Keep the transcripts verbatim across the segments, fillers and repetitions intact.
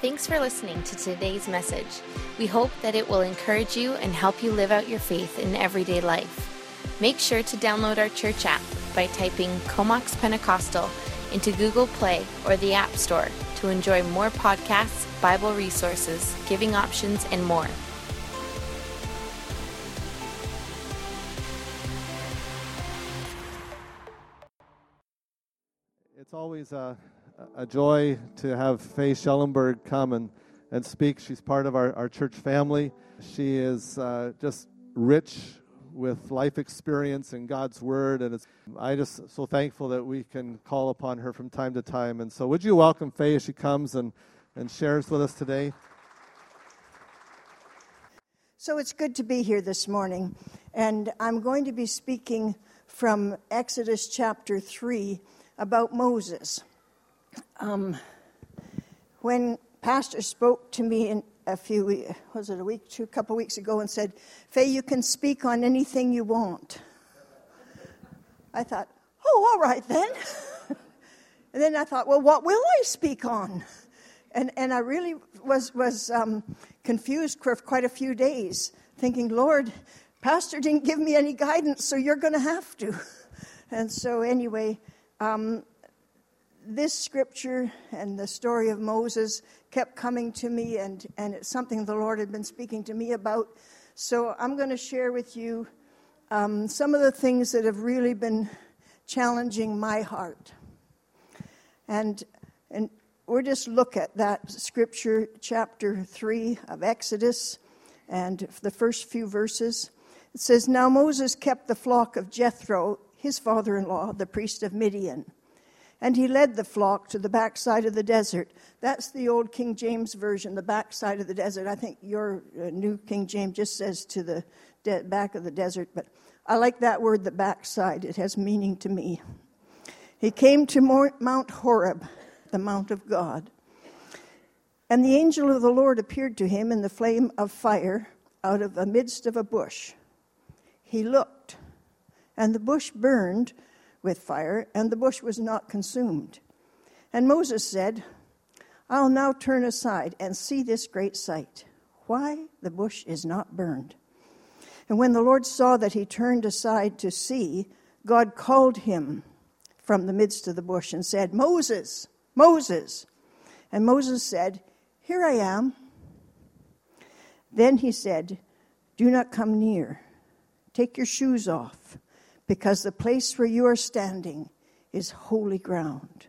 Thanks for listening to today's message. We hope that it will encourage you and help you live out your faith in everyday life. Make sure to download our church app by typing Comox Pentecostal into Google Play or the App Store to enjoy more podcasts, Bible resources, giving options, and more. It's always a, a joy to have Faye Schellenberg come and, and speak. She's part of our, our church family. She is uh, just rich with life experience and God's Word, and it's, I just so thankful that we can call upon her from time to time. And so would you welcome Faye as she comes and, and shares with us today? So it's good to be here this morning, and I'm going to be speaking from Exodus chapter three about Moses. Um, when Pastor spoke to me in a few, was it a week, two, couple weeks ago, and said, "Faye, you can speak on anything you want." I thought, oh, all right then. And then I thought, well, what will I speak on? And and I really was was um, confused for quite a few days, thinking, Lord, Pastor didn't give me any guidance, so you're going to have to. And so anyway, um, this scripture and the story of Moses kept coming to me, and, and it's something the Lord had been speaking to me about. So I'm going to share with you um, some of the things that have really been challenging my heart. And and we'll just look at that scripture, chapter three of Exodus, and the first few verses. It says, "Now Moses kept the flock of Jethro, his father-in-law, the priest of Midian. And he led the flock to the backside of the desert." That's the old King James version, the backside of the desert. I think your uh, new King James just says to the de- back of the desert, but I like that word, the backside. It has meaning to me. "He came to Mount Horeb, the mount of God. And the angel of the Lord appeared to him in the flame of fire out of the midst of a bush. He looked, and the bush burned with fire, and the bush was not consumed. And Moses said, 'I'll now turn aside and see this great sight, why the bush is not burned.' And when the Lord saw that he turned aside to see, God called him from the midst of the bush and said, 'Moses, Moses.' And Moses said, 'Here I am.' Then he said, 'Do not come near. Take your shoes off, because the place where you are standing is holy ground.'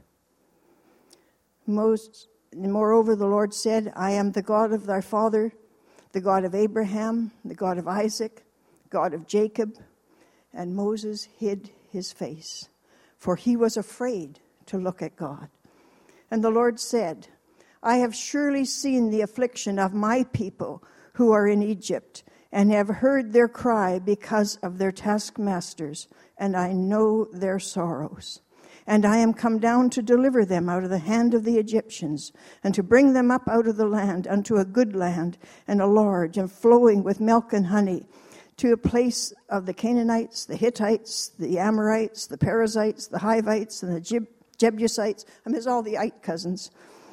Most, moreover, the Lord said, 'I am the God of thy father, the God of Abraham, the God of Isaac, God of Jacob.' And Moses hid his face, for he was afraid to look at God. And the Lord said, 'I have surely seen the affliction of my people who are in Egypt, and have heard their cry because of their taskmasters, and I know their sorrows. And I am come down to deliver them out of the hand of the Egyptians, and to bring them up out of the land unto a good land, and a large, and flowing with milk and honey, to a place of the Canaanites, the Hittites, the Amorites, the Perizzites, the Hivites, and the Jeb- Jebusites.'" I mean, it's all the Ite cousins.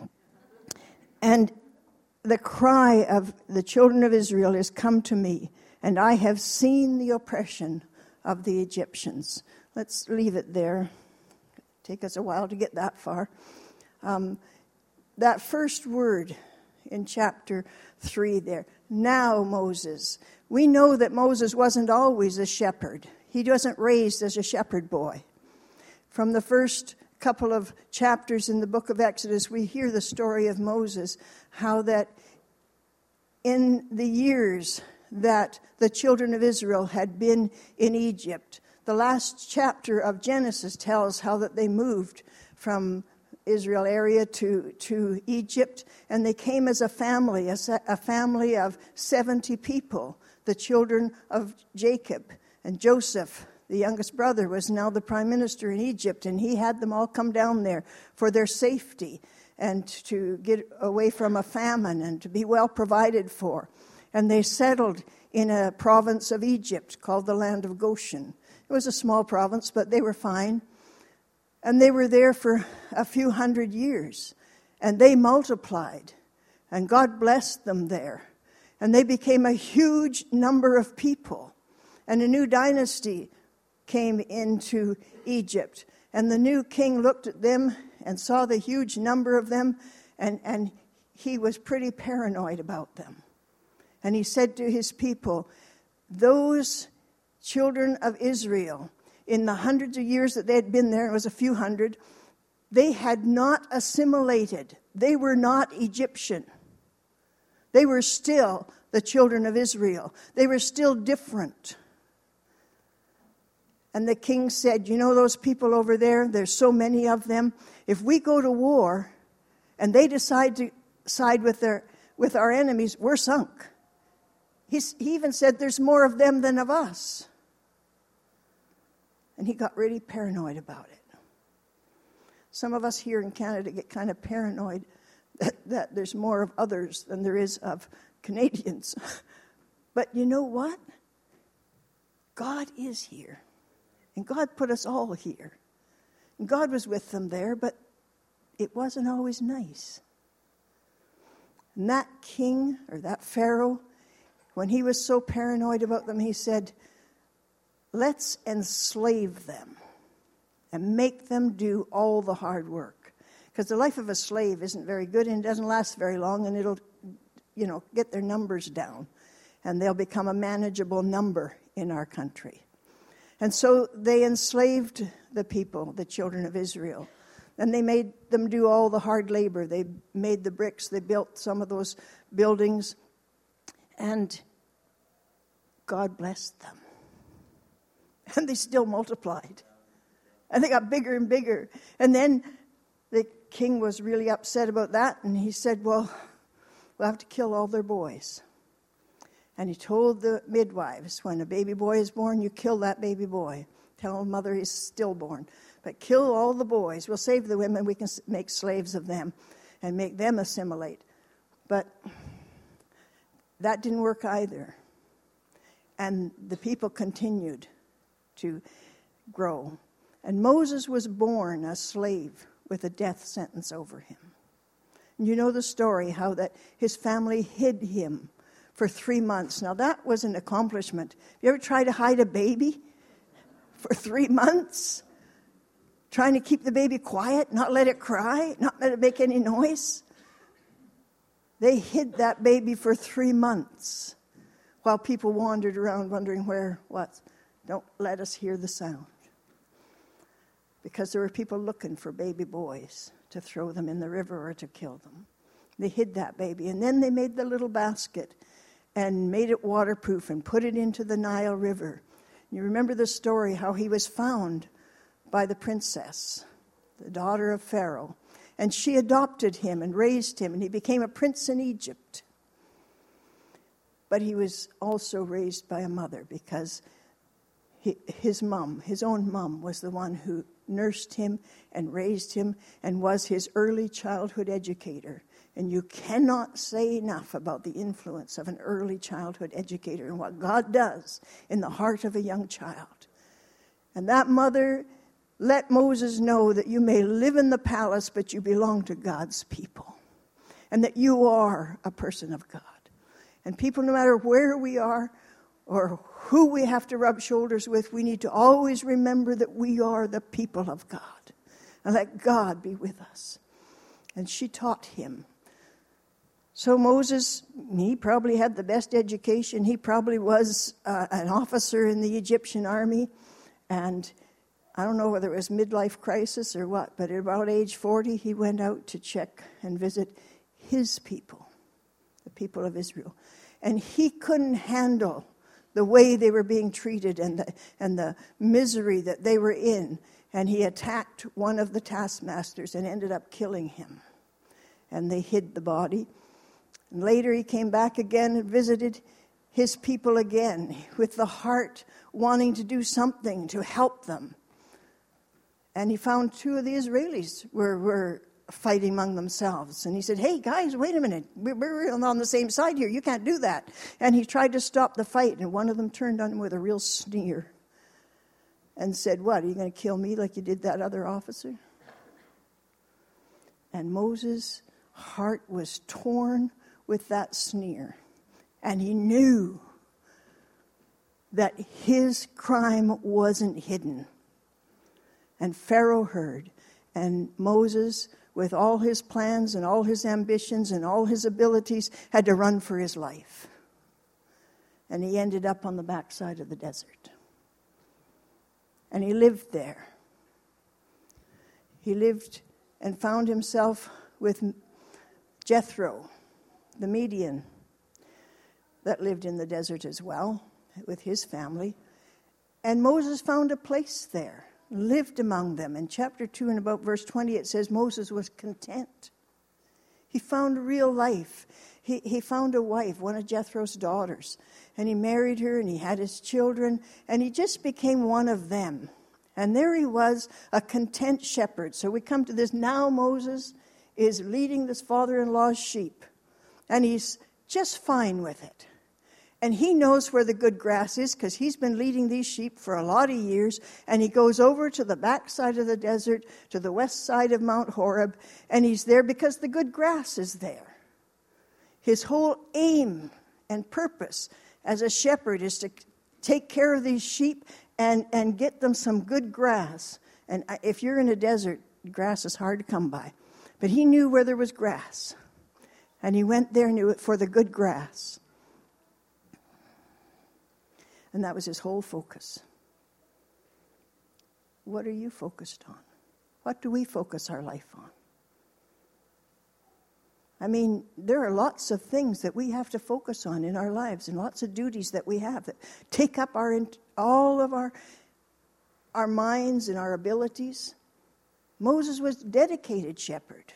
"And the cry of the children of Israel is come to me, and I have seen the oppression of the Egyptians." Let's leave it there. Take us a while to get that far. Um, that first word in chapter three there, "Now Moses." We know that Moses wasn't always a shepherd. He wasn't raised as a shepherd boy. From the first couple of chapters in the book of Exodus, we hear the story of Moses, how that in the years that the children of Israel had been in Egypt, the last chapter of Genesis tells how that they moved from Israel area to, to Egypt, and they came as a family, a, a family of seventy people, the children of Jacob. And Joseph, the youngest brother, was now the prime minister in Egypt, and he had them all come down there for their safety and to get away from a famine and to be well provided for. And they settled in a province of Egypt called the land of Goshen. It was a small province, but they were fine. And they were there for a few hundred years, and they multiplied. And God blessed them there. And they became a huge number of people. And a new dynasty came into Egypt. And the new king looked at them and saw the huge number of them, and, and he was pretty paranoid about them. And he said to his people, those children of Israel, in the hundreds of years that they had been there, it was a few hundred, they had not assimilated. They were not Egyptian. They were still the children of Israel. They were still different. And the king said, you know those people over there, there's so many of them. If we go to war and they decide to side with their with our enemies, we're sunk. He's, he even said there's more of them than of us. And he got really paranoid about it. Some of us here in Canada get kind of paranoid that, that there's more of others than there is of Canadians. But you know what? God is here. And God put us all here. And God was with them there, but it wasn't always nice. And that king, or that Pharaoh, when he was so paranoid about them, he said, let's enslave them and make them do all the hard work. Because the life of a slave isn't very good and it doesn't last very long, and it'll, you know, get their numbers down. And they'll become a manageable number in our country. And so they enslaved the people, the children of Israel. And they made them do all the hard labor. They made the bricks. They built some of those buildings. And God blessed them. And they still multiplied. And they got bigger and bigger. And then the king was really upset about that. And he said, well, we'll have to kill all their boys. And he told the midwives, when a baby boy is born, you kill that baby boy. Tell the mother he's stillborn. But kill all the boys. We'll save the women. We can make slaves of them and make them assimilate. But that didn't work either. And the people continued to grow. And Moses was born a slave with a death sentence over him. And you know the story, how that his family hid him for three months. Now that was an accomplishment. You ever try to hide a baby for three months? Trying to keep the baby quiet, not let it cry, not let it make any noise. They hid that baby for three months while people wandered around wondering where, what. Don't let us hear the sound. Because there were people looking for baby boys to throw them in the river or to kill them. They hid that baby. And then they made the little basket and made it waterproof and put it into the Nile River. You remember the story, how he was found by the princess, the daughter of Pharaoh. And she adopted him and raised him, and he became a prince in Egypt. But he was also raised by a mother, because he, his mom, his own mom, was the one who nursed him and raised him and was his early childhood educator. And you cannot say enough about the influence of an early childhood educator and what God does in the heart of a young child. And that mother let Moses know that you may live in the palace, but you belong to God's people. And that you are a person of God. And people, no matter where we are or who we have to rub shoulders with, we need to always remember that we are the people of God. And let God be with us. And she taught him. So Moses, he probably had the best education. He probably was uh, an officer in the Egyptian army. And I don't know whether it was midlife crisis or what, but at about age forty, he went out to check and visit his people, the people of Israel. And he couldn't handle the way they were being treated and the, and the misery that they were in. And he attacked one of the taskmasters and ended up killing him. And they hid the body. And later he came back again and visited his people again with the heart wanting to do something to help them. And he found two of the Israelis were, were fighting among themselves. And he said, hey, guys, wait a minute. We're, we're on the same side here. You can't do that. And he tried to stop the fight. And one of them turned on him with a real sneer and said, what, are you going to kill me like you did that other officer? And Moses' heart was torn with that sneer. And he knew that his crime wasn't hidden. And Pharaoh heard. And Moses, with all his plans and all his ambitions and all his abilities, had to run for his life. And he ended up on the backside of the desert. And he lived there. He lived and found himself with Jethro, the Median, that lived in the desert as well, with his family. And Moses found a place there, lived among them. In chapter two and about verse twenty, it says Moses was content. He found real life. He, he found a wife, one of Jethro's daughters, and he married her, and he had his children, and he just became one of them. And there he was, a content shepherd. So we come to this. Now Moses is leading this father-in-law's sheep, and he's just fine with it. And he knows where the good grass is because he's been leading these sheep for a lot of years. And he goes over to the backside of the desert, to the west side of Mount Horeb, and he's there because the good grass is there. His whole aim and purpose as a shepherd is to take care of these sheep and, and get them some good grass. And if you're in a desert, grass is hard to come by. But he knew where there was grass. And he went there knew it for the good grass. And that was his whole focus. What are you focused on? What do we focus our life on? I mean, there are lots of things that we have to focus on in our lives, and lots of duties that we have that take up our all of our our minds and our abilities. Moses was a dedicated shepherd.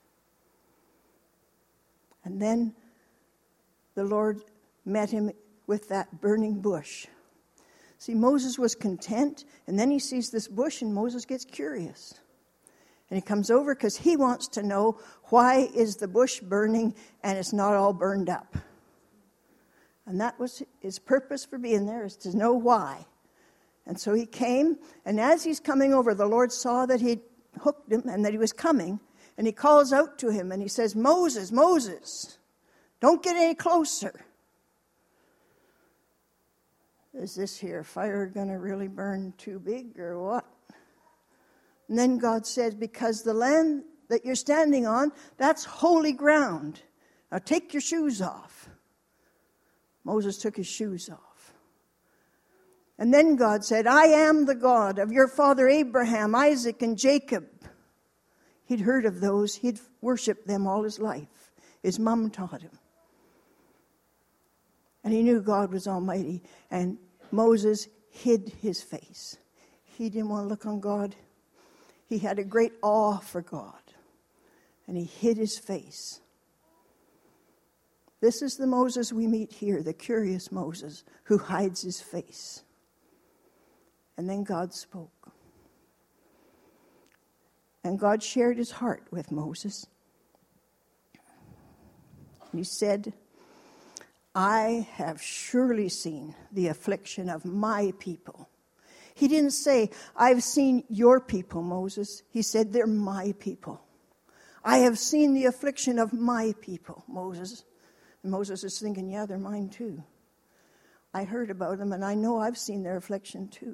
And then the Lord met him with that burning bush. See, Moses was content, and then he sees this bush, and Moses gets curious. And he comes over because he wants to know, why is the bush burning and it's not all burned up? And that was his purpose for being there, is to know why. And so he came, and as he's coming over, the Lord saw that he'd hooked him and that he was coming, and he calls out to him, and he says, Moses, Moses, don't get any closer. Is this here fire going to really burn too big or what? And then God says, because the land that you're standing on, that's holy ground. Now take your shoes off. Moses took his shoes off. And then God said, I am the God of your father Abraham, Isaac, and Jacob. He'd heard of those. He'd worshipped them all his life. His mom taught him. And he knew God was almighty. And Moses hid his face. He didn't want to look on God. He had a great awe for God. And he hid his face. This is the Moses we meet here, the curious Moses, who hides his face. And then God spoke. And God shared his heart with Moses. And he said, I have surely seen the affliction of my people. He didn't say, I've seen your people, Moses. He said, they're my people. I have seen the affliction of my people, Moses. And Moses is thinking, yeah, they're mine too. I heard about them, and I know I've seen their affliction too.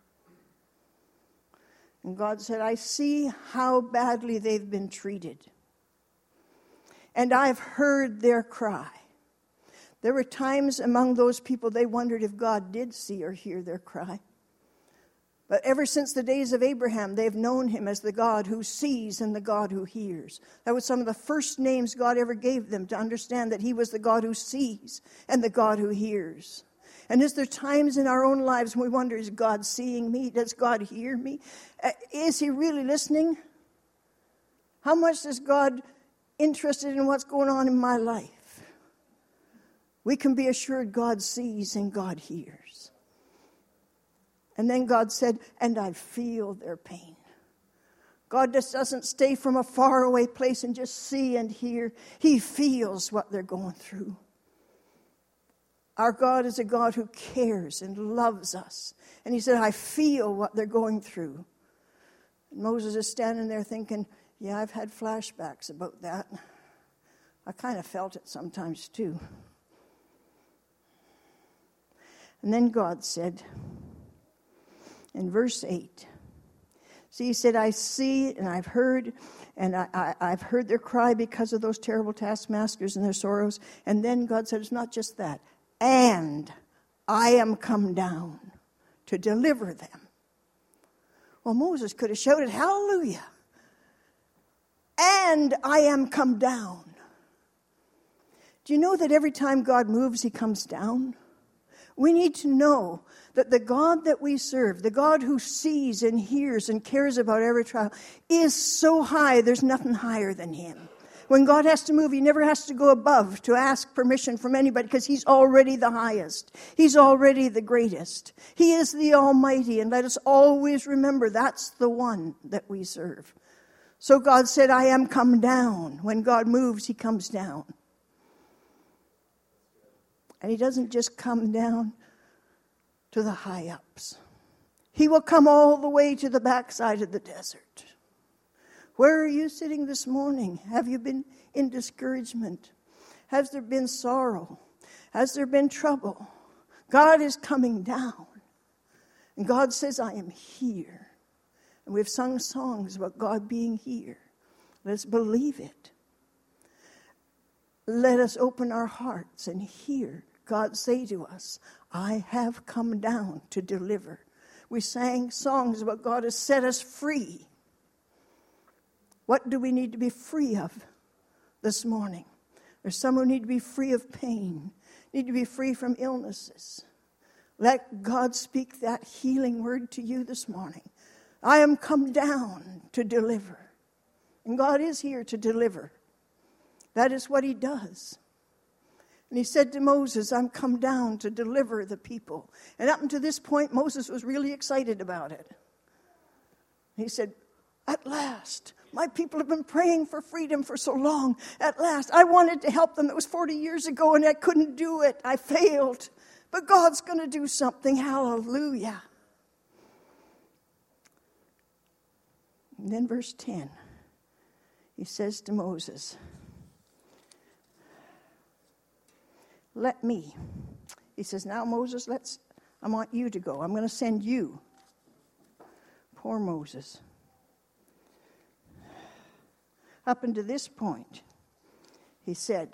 And God said, I see how badly they've been treated. And I've heard their cry. There were times among those people they wondered if God did see or hear their cry. But ever since the days of Abraham, they've known him as the God who sees and the God who hears. That was some of the first names God ever gave them, to understand that he was the God who sees and the God who hears. And is there times in our own lives when we wonder, is God seeing me? Does God hear me? Uh, is he really listening? How much is God interested in what's going on in my life? We can be assured God sees and God hears. And then God said, and I feel their pain. God just doesn't stay from a faraway place and just see and hear. He feels what they're going through. Our God is a God who cares and loves us. And he said, I feel what they're going through. And Moses is standing there thinking, yeah, I've had flashbacks about that. I kind of felt it sometimes too. And then God said, in verse eight, see, he said, I see and I've heard, and I, I, I've heard their cry because of those terrible taskmasters and their sorrows. And then God said, it's not just that. And I am come down to deliver them. Well, Moses could have shouted, hallelujah. And I am come down. Do you know that every time God moves, he comes down? We need to know that the God that we serve, the God who sees and hears and cares about every trial, is so high, there's nothing higher than him. When God has to move, he never has to go above to ask permission from anybody because he's already the highest. He's already the greatest. He is the Almighty, and let us always remember that's the one that we serve. So God said, I am come down. When God moves, he comes down. And he doesn't just come down to the high ups. He will come all the way to the backside of the desert. Where are you sitting this morning? Have you been in discouragement? Has there been sorrow? Has there been trouble? God is coming down. And God says, I am here. And we've sung songs about God being here. Let's believe it. Let us open our hearts and hear God say to us, I have come down to deliver. We sang songs about God has set us free. What do we need to be free of this morning? There's some who need to be free of pain, need to be free from illnesses. Let God speak that healing word to you this morning. I am come down to deliver. And God is here to deliver. That is what he does. And he said to Moses, I'm come down to deliver the people. And up until this point, Moses was really excited about it. He said, at last, my people have been praying for freedom for so long. At last, I wanted to help them. It was forty years ago and I couldn't do it. I failed. But God's going to do something. Hallelujah. And then verse ten, he says to Moses, let me. He says, now Moses, let's, I want you to go. I'm going to send you. Poor Moses. Up until this point, he said,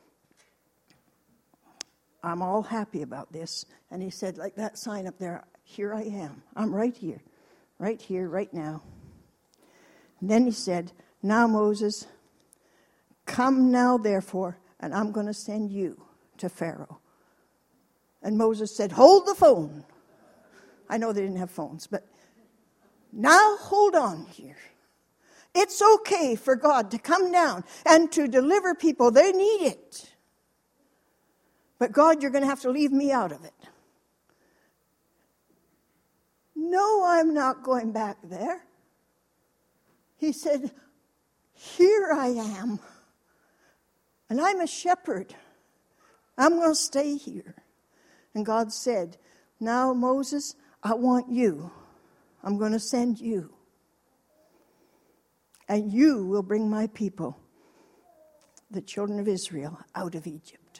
I'm all happy about this. And he said, like that sign up there, here I am. I'm right here, right here, right now. And then he said, now Moses, come now therefore, and I'm going to send you to Pharaoh. And Moses said, hold the phone. I know they didn't have phones, but now hold on here. It's okay for God to come down and to deliver people. They need it. But God, you're going to have to leave me out of it. No, I'm not going back there. He said, here I am. And I'm a shepherd. I'm going to stay here. And God said, now, Moses, I want you. I'm going to send you. And you will bring my people, the children of Israel, out of Egypt.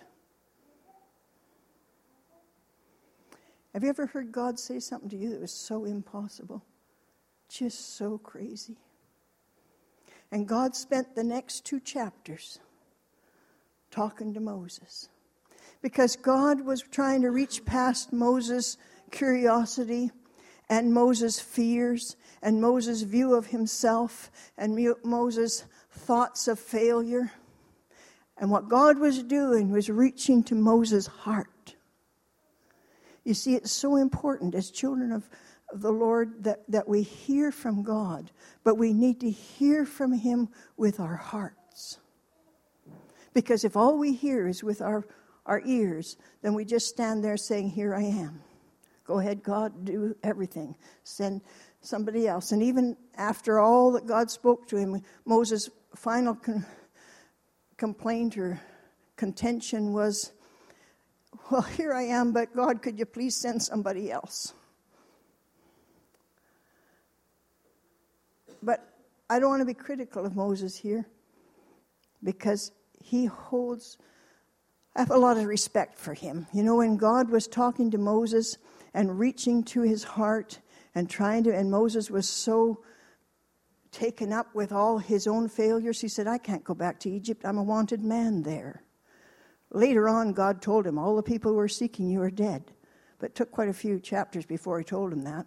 Have you ever heard God say something to you that was so impossible? Just so crazy. And God spent the next two chapters talking to Moses. Because God was trying to reach past Moses' curiosity and Moses' fears and Moses' view of himself and Moses' thoughts of failure. And what God was doing was reaching to Moses' heart. You see, it's so important as children of, of the Lord that, that we hear from God, but we need to hear from him with our hearts. Because if all we hear is with our, our ears, then we just stand there saying, here I am. Go ahead, God, do everything. Send somebody else. And even after all that God spoke to him, Moses' final con- complaint or contention was, well, here I am, but God, could you please send somebody else? But I don't want to be critical of Moses here, because he holds, I have a lot of respect for him. You know, when God was talking to Moses and reaching to his heart and trying to, and Moses was so taken up with all his own failures, he said, I can't go back to Egypt. I'm a wanted man there. Later on, God told him, all the people who were seeking you are dead. But it took quite a few chapters before he told him that.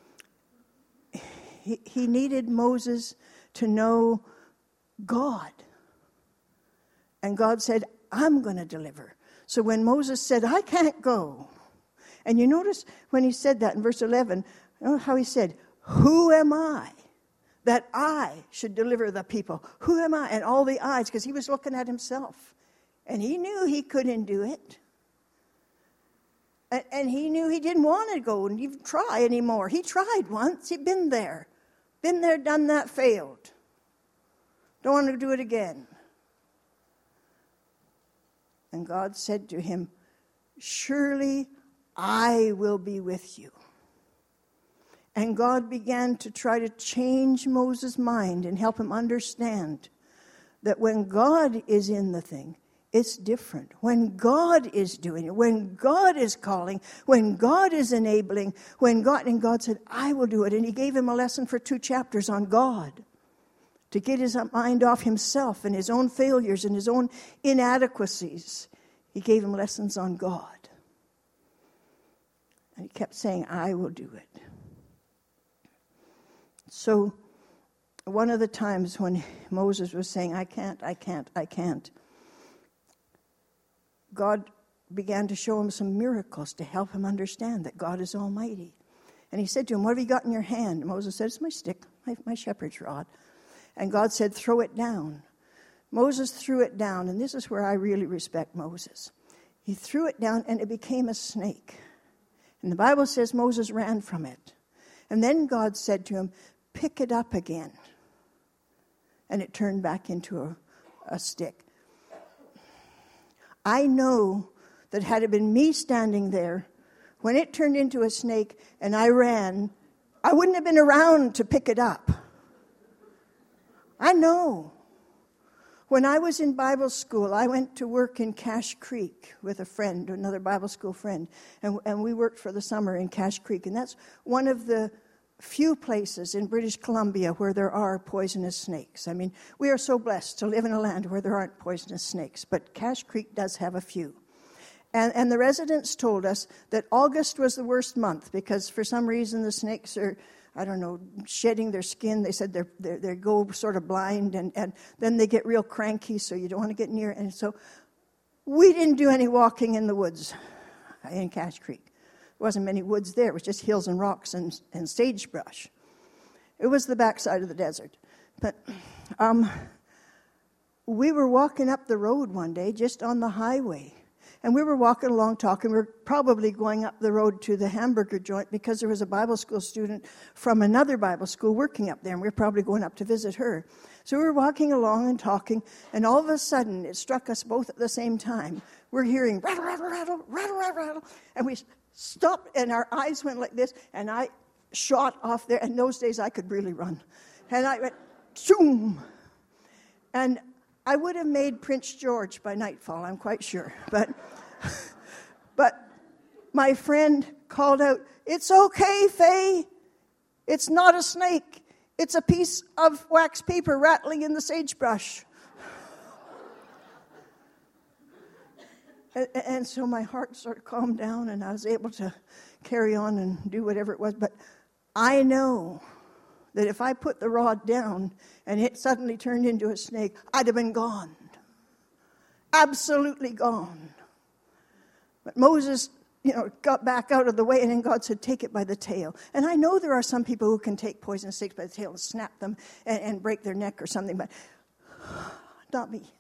He, he needed Moses to know God. And God said, I'm going to deliver. So when Moses said, I can't go. And you notice when he said that in verse eleven, you know how he said, who am I that I should deliver the people? Who am I? And all the eyes, because he was looking at himself. And he knew he couldn't do it. And, and he knew he didn't want to go and even try anymore. He tried once. He'd been there. Been there, done that, failed. Don't want to do it again. And God said to him, surely I will be with you. And God began to try to change Moses' mind and help him understand that when God is in the thing, it's different. When God is doing it, when God is calling, when God is enabling, when God, and God said, I will do it. And he gave him a lesson for two chapters on God to get his mind off himself and his own failures and his own inadequacies. He gave him lessons on God. And he kept saying, I will do it. So one of the times when Moses was saying, I can't, I can't, I can't, God began to show him some miracles to help him understand that God is almighty. And he said to him, what have you got in your hand? Moses said, it's my stick, my, my shepherd's rod. And God said, throw it down. Moses threw it down, and this is where I really respect Moses. He threw it down, and it became a snake. And the Bible says Moses ran from it. And then God said to him, pick it up again. And it turned back into a, a stick. I know that had it been me standing there, when it turned into a snake and I ran, I wouldn't have been around to pick it up. I know. When I was in Bible school, I went to work in Cache Creek with a friend, another Bible school friend, and, and we worked for the summer in Cache Creek. And that's one of the few places in British Columbia where there are poisonous snakes. I mean, we are so blessed to live in a land where there aren't poisonous snakes, but Cache Creek does have a few. And, and the residents told us that August was the worst month because for some reason the snakes are, I don't know, shedding their skin. They said they're, they're, they go sort of blind, and, and then they get real cranky, so you don't want to get near. And so we didn't do any walking in the woods in Cache Creek. There wasn't many woods there. It was just hills and rocks and, and sagebrush. It was the backside of the desert. But um, we were walking up the road one day, just on the highway. And we were walking along talking. We were probably going up the road to the hamburger joint because there was a Bible school student from another Bible school working up there. And we were probably going up to visit her. So we were walking along and talking. And all of a sudden, it struck us both at the same time. We're hearing rattle, rattle, rattle, rattle, rattle, rattle. And we stopped, and our eyes went like this, and I shot off there. And those days, I could really run. And I went, zoom. And I would have made Prince George by nightfall, I'm quite sure. But, but my friend called out, it's okay, Faye. It's not a snake. It's a piece of wax paper rattling in the sagebrush. And, and so my heart sort of calmed down, and I was able to carry on and do whatever it was. But I know that if I put the rod down and it suddenly turned into a snake, I'd have been gone. Absolutely gone. But Moses, you know, got back out of the way, and then God said, take it by the tail. And I know there are some people who can take poisonous snakes by the tail and snap them and, and break their neck or something, but not me.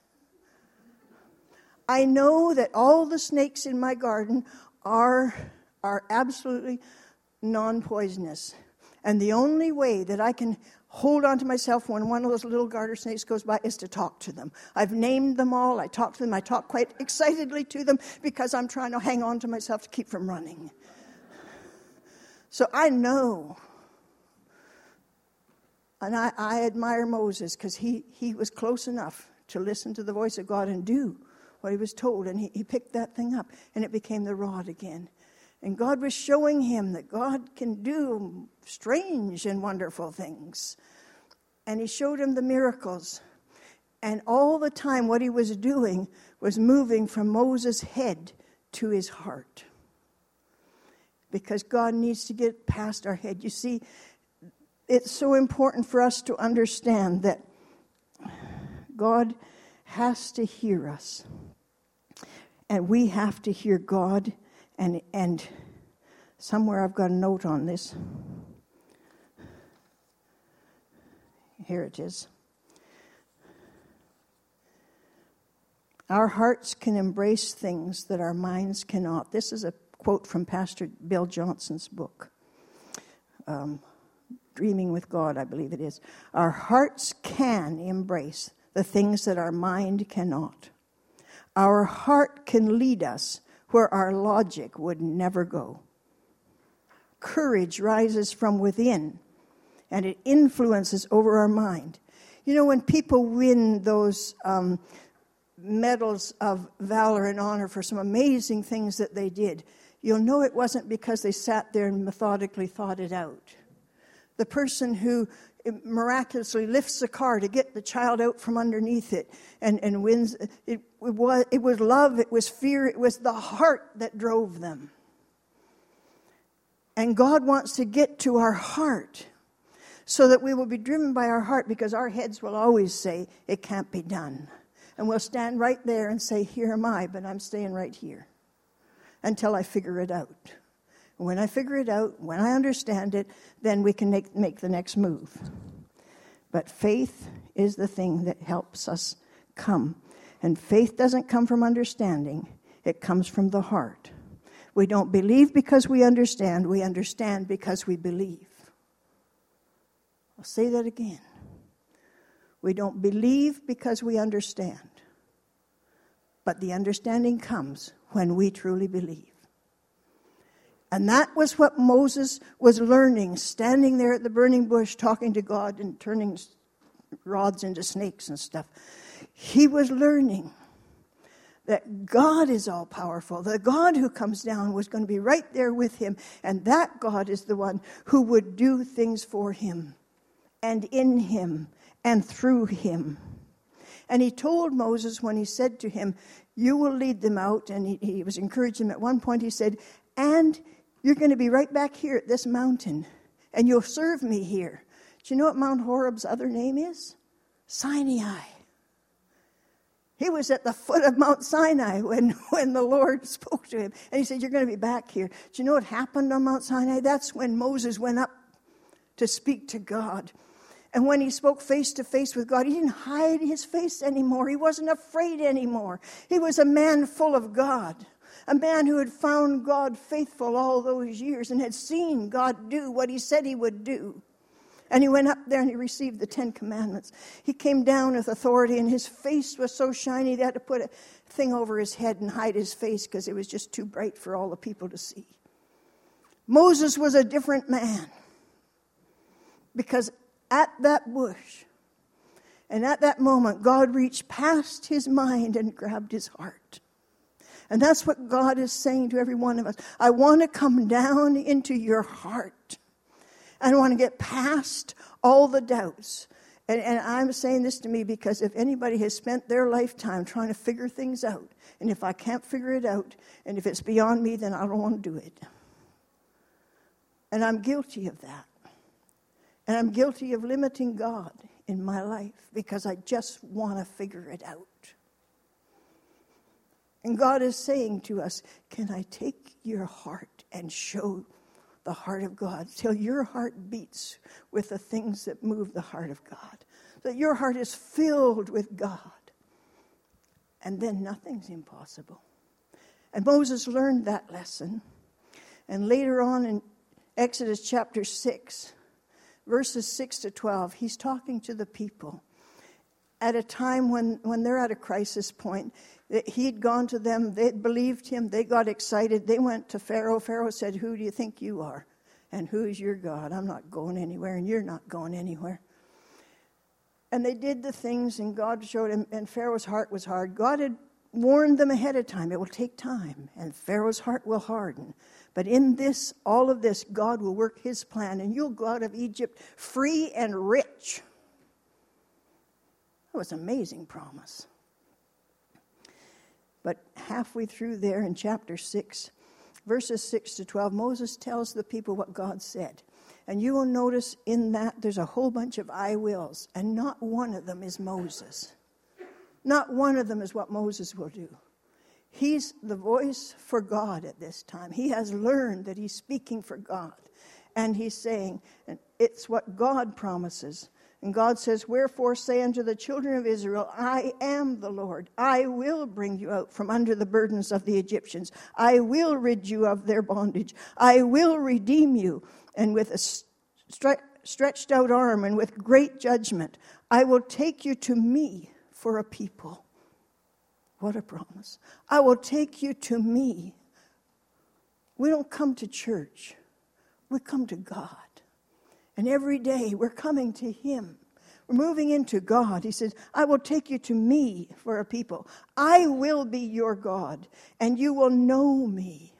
I know that all the snakes in my garden are, are absolutely non-poisonous. And the only way that I can hold on to myself when one of those little garter snakes goes by is to talk to them. I've named them all. I talk to them. I talk quite excitedly to them because I'm trying to hang on to myself to keep from running. So I know. And I, I admire Moses because he, he was close enough to listen to the voice of God and do what he was told. And he, he picked that thing up, and it became the rod again. And God was showing him that God can do strange and wonderful things. And he showed him the miracles. And all the time what he was doing was moving from Moses' head to his heart. Because God needs to get past our head. You see, it's so important for us to understand that God has to hear us. And we have to hear God. And, and somewhere I've got a note on this. Here it is. Our hearts can embrace things that our minds cannot. This is a quote from Pastor Bill Johnson's book, um, Dreaming with God, I believe it is. Our hearts can embrace the things that our mind cannot. Our heart can lead us where our logic would never go. Courage rises from within, and it influences over our mind. You know, when people win those um, medals of valor and honor for some amazing things that they did, you'll know it wasn't because they sat there and methodically thought it out. The person who miraculously lifts the car to get the child out from underneath it and, and wins, it, it, was, it was love, it was fear, it was the heart that drove them. And God wants to get to our heart so that we will be driven by our heart, because our heads will always say, it can't be done. And we'll stand right there and say, here am I, but I'm staying right here until I figure it out. When I figure it out, when I understand it, then we can make, make the next move. But faith is the thing that helps us come. And faith doesn't come from understanding. It comes from the heart. We don't believe because we understand. We understand because we believe. I'll say that again. We don't believe because we understand. But the understanding comes when we truly believe. And that was what Moses was learning, standing there at the burning bush, talking to God and turning rods into snakes and stuff. He was learning that God is all-powerful. The God who comes down was going to be right there with him. And that God is the one who would do things for him and in him and through him. And he told Moses when he said to him, you will lead them out. And he, he was encouraging him. At one point he said, and you're going to be right back here at this mountain, and you'll serve me here. Do you know what Mount Horeb's other name is? Sinai. He was at the foot of Mount Sinai when, when the Lord spoke to him. And he said, you're going to be back here. Do you know what happened on Mount Sinai? That's when Moses went up to speak to God. And when he spoke face to face with God, he didn't hide his face anymore. He wasn't afraid anymore. He was a man full of God. A man who had found God faithful all those years and had seen God do what he said he would do. And he went up there and he received the Ten Commandments. He came down with authority, and his face was so shiny they had to put a thing over his head and hide his face because it was just too bright for all the people to see. Moses was a different man, because at that bush and at that moment, God reached past his mind and grabbed his heart. And that's what God is saying to every one of us. I want to come down into your heart. I want to get past all the doubts. And, and I'm saying this to me because if anybody has spent their lifetime trying to figure things out, and if I can't figure it out, and if it's beyond me, then I don't want to do it. And I'm guilty of that. And I'm guilty of limiting God in my life because I just want to figure it out. And God is saying to us, can I take your heart and show the heart of God till your heart beats with the things that move the heart of God? That your heart is filled with God. And then nothing's impossible. And Moses learned that lesson. And later on in Exodus chapter six, verses six to twelve, he's talking to the people at a time when, when they're at a crisis point. He'd gone to them, they'd believed him, they got excited, they went to Pharaoh. Pharaoh said, who do you think you are? And who is your God? I'm not going anywhere, and you're not going anywhere. And they did the things, and God showed him, and Pharaoh's heart was hard. God had warned them ahead of time. It will take time, and Pharaoh's heart will harden. But in this, all of this, God will work his plan, and you'll go out of Egypt free and rich. That was an amazing promise. But halfway through there in chapter six, verses six to twelve, Moses tells the people what God said. And you will notice in that there's a whole bunch of I wills, and not one of them is Moses. Not one of them is what Moses will do. He's the voice for God at this time. He has learned that he's speaking for God. And he's saying, and it's what God promises. And God says, wherefore say unto the children of Israel, I am the Lord. I will bring you out from under the burdens of the Egyptians. I will rid you of their bondage. I will redeem you. And with a stre- stretched out arm and with great judgment, I will take you to me for a people. What a promise. I will take you to me. We don't come to church. We come to God. And every day we're coming to him. We're moving into God. He says, I will take you to me for a people. I will be your God, and you will know me.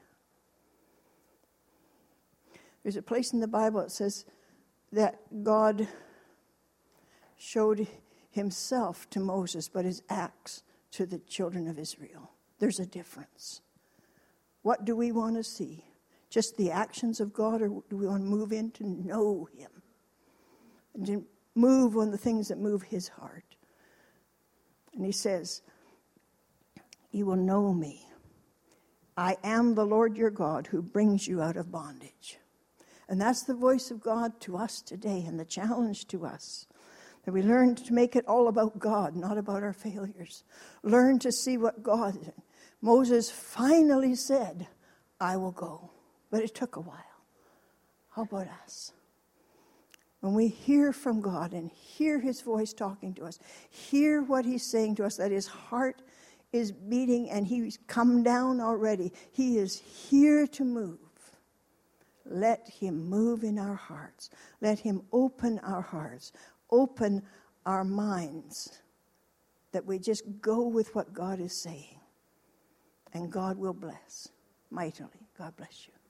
There's a place in the Bible that says that God showed himself to Moses, but his acts to the children of Israel. There's a difference. What do we want to see? Just the actions of God, or do we want to move in to know him? And to move on the things that move his heart. And he says, you will know me. I am the Lord your God who brings you out of bondage. And that's the voice of God to us today, and the challenge to us. That we learn to make it all about God, not about our failures. Learn to see what God did. Moses finally said, I will go. But it took a while. How about us? When we hear from God and hear his voice talking to us, hear what he's saying to us, that his heart is beating and he's come down already. He is here to move. Let him move in our hearts. Let him open our hearts. Open our minds. That we just go with what God is saying. And God will bless mightily. God bless you.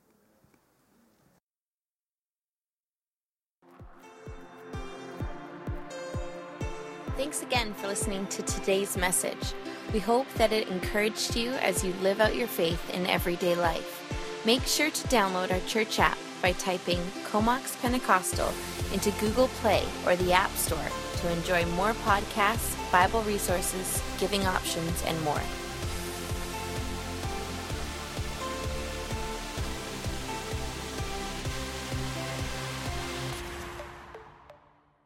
Thanks again for listening to today's message. We hope that it encouraged you as you live out your faith in everyday life. Make sure to download our church app by typing Comox Pentecostal into Google Play or the App Store to enjoy more podcasts, Bible resources, giving options, and more.